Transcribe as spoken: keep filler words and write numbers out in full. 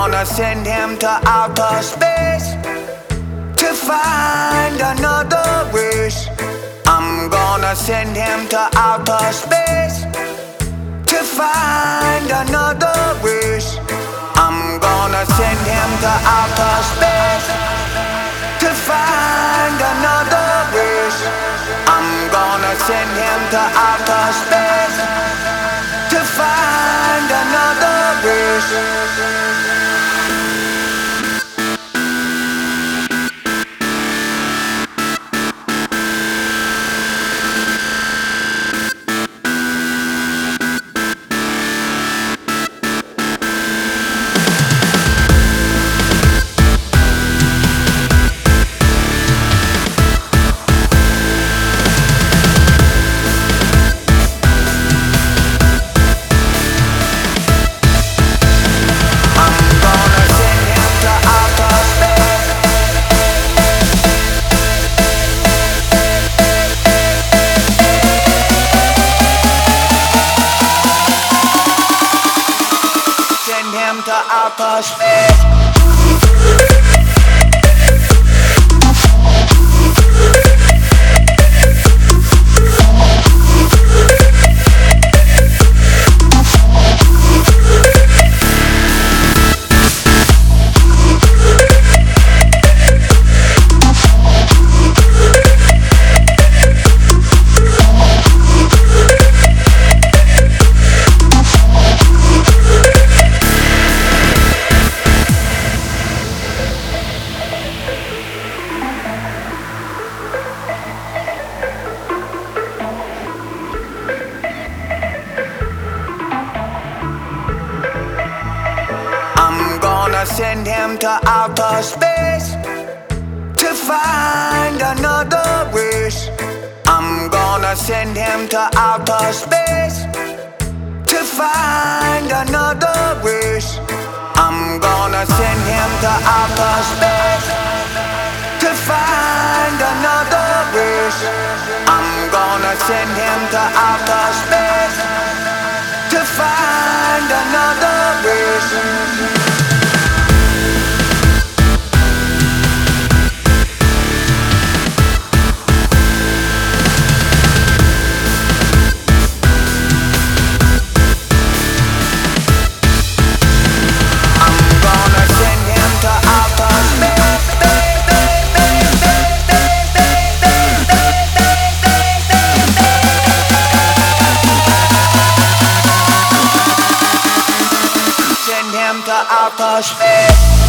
gonna send him to outer space to find another wish. I'm gonna send him to outer space to find another wish. I'm gonna send him to outer space to find another wish. I'm gonna send him to outer space to find another wish. To outer space. Send him to outer space to find another wish. I'm gonna send him to outer space to find another wish. I'm gonna send him to outer space to find another wish. I'm gonna send him to outer space to find another wish. To outer space.